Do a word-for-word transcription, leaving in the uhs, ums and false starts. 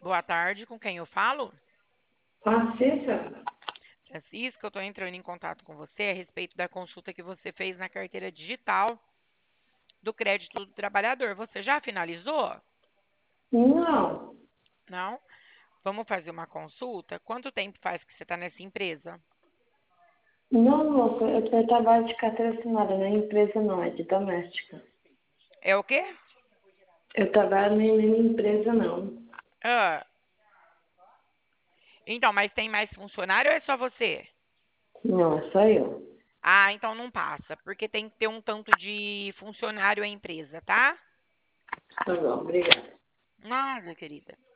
Boa tarde, com quem eu falo? Francisca? Francisca, eu estou entrando em contato com você a respeito da consulta que você fez na carteira digital do crédito do trabalhador. Você já finalizou? Não, Não? Vamos fazer uma consulta? Quanto tempo faz que você está nessa empresa? não, moça, eu eu trabalho de carteira assinada, não é empresa não, é de doméstica. É o quê? Eu trabalho em nenhuma empresa não. Ah, então, mas tem mais funcionário ou é só você? Não, é só eu. Ah, então não passa, porque tem que ter um tanto de funcionário a empresa, tá? Tá bom, obrigada. Nada, querida.